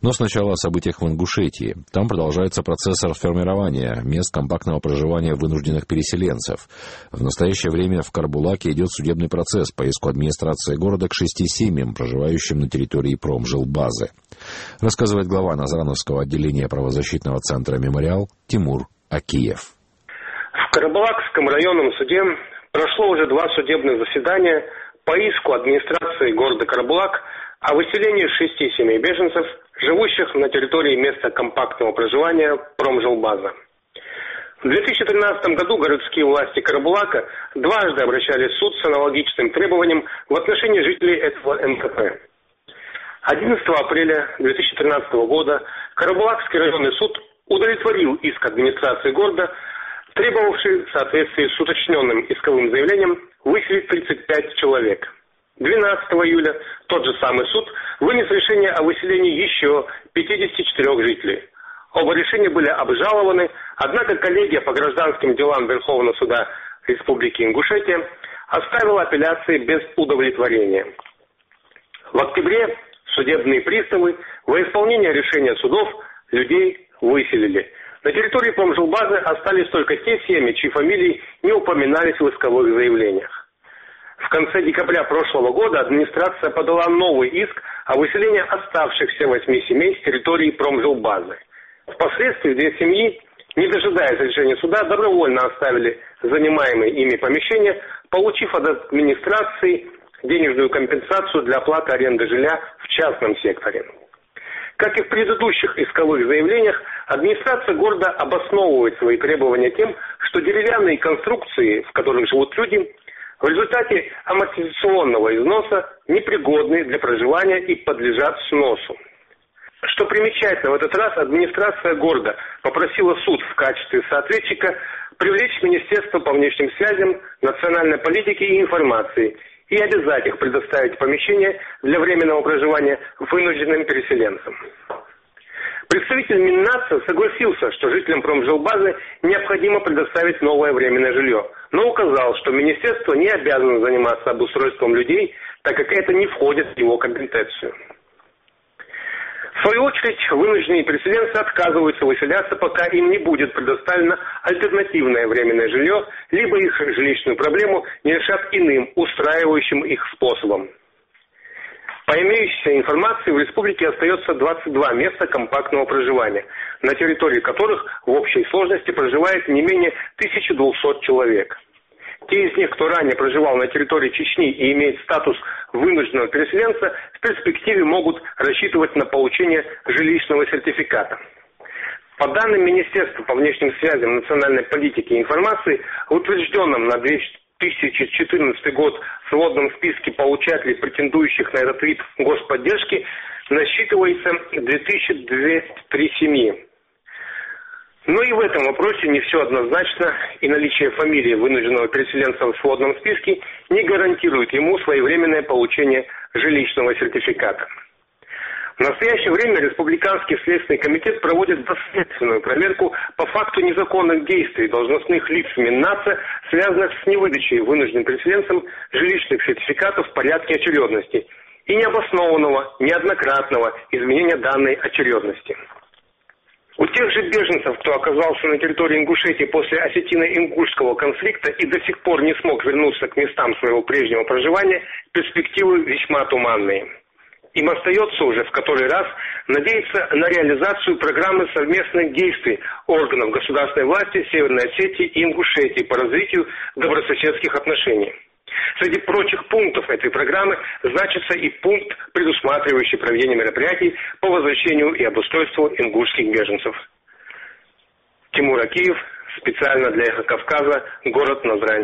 Но сначала о событиях в Ингушетии. Там продолжается процесс расформирования мест компактного проживания вынужденных переселенцев. В настоящее время в Карбулаке идет судебный процесс по иску администрации города к 6 семьям, проживающим на территории промжилбазы. Рассказывает глава Назрановского отделения правозащитного центра «Мемориал» Тимур Акиев. В Карабулакском районном суде прошло уже 2 судебных заседания по иску администрации города Карабулак о выселении 6 семей беженцев, живущих на территории места компактного проживания промжилбаза. В 2013 году городские власти Карабулака дважды обращались в суд с аналогичным требованием в отношении жителей этого МКП. 11 апреля 2013 года Карабулакский районный суд удовлетворил иск администрации города, требовавший в соответствии с уточненным исковым заявлением выселить 35 человек. 12 июля тот же самый суд вынес решение о выселении еще 54 жителей. Оба решения были обжалованы, однако коллегия по гражданским делам Верховного суда Республики Ингушетия оставила апелляции без удовлетворения. В октябре судебные приставы во исполнение решения судов людей выселили. На территории промжилбазы остались только те семьи, чьи фамилии не упоминались в исковых заявлениях. В конце декабря прошлого года администрация подала новый иск о выселении оставшихся 8 семей с территории промжилбазы. Впоследствии 2 семьи, не дожидаясь решения суда, добровольно оставили занимаемые ими помещения, получив от администрации денежную компенсацию для оплаты аренды жилья в частном секторе. Как и в предыдущих исковых заявлениях, администрация города обосновывает свои требования тем, что деревянные конструкции, в которых живут люди, в результате амортизационного износа непригодны для проживания и подлежат сносу. Что примечательно, в этот раз администрация города попросила суд в качестве соответчика привлечь Министерство по внешним связям, национальной политики и информации и обязать их предоставить помещение для временного проживания вынужденным переселенцам. Представитель Миннатса согласился, что жителям промжилбазы необходимо предоставить новое временное жилье, но указал, что министерство не обязано заниматься обустройством людей, так как это не входит в его компетенцию. В свою очередь, вынужденные переселенцы отказываются выселяться, пока им не будет предоставлено альтернативное временное жилье, либо их жилищную проблему не решат иным, устраивающим их способом. По имеющейся информации, в республике остается 22 места компактного проживания, на территории которых в общей сложности проживает не менее 1200 человек. Те из них, кто ранее проживал на территории Чечни и имеет статус вынужденного переселенца, в перспективе могут рассчитывать на получение жилищного сертификата. По данным Министерства по внешним связям, национальной политики и информации, утвержденном на 2014 год в сводном списке получателей, претендующих на этот вид господдержки, насчитывается 2203 семьи. Но и в этом вопросе не все однозначно, и наличие фамилии вынужденного переселенца в сводном списке не гарантирует ему своевременное получение жилищного сертификата. В настоящее время Республиканский следственный комитет проводит доследственную проверку по факту незаконных действий должностных лиц Миннатса, связанных с невыдачей вынужденным переселенцам жилищных сертификатов в порядке очередности и необоснованного, неоднократного изменения данной очередности. У тех же беженцев, кто оказался на территории Ингушетии после осетино-ингушского конфликта и до сих пор не смог вернуться к местам своего прежнего проживания, перспективы весьма туманные. Им остается уже в который раз надеяться на реализацию программы совместных действий органов государственной власти Северной Осетии и Ингушетии по развитию добрососедских отношений. Среди прочих пунктов этой программы значится и пункт, предусматривающий проведение мероприятий по возвращению и обустройству ингушских беженцев. Тимур Акиев, специально для «Эхо Кавказа», город Назрань.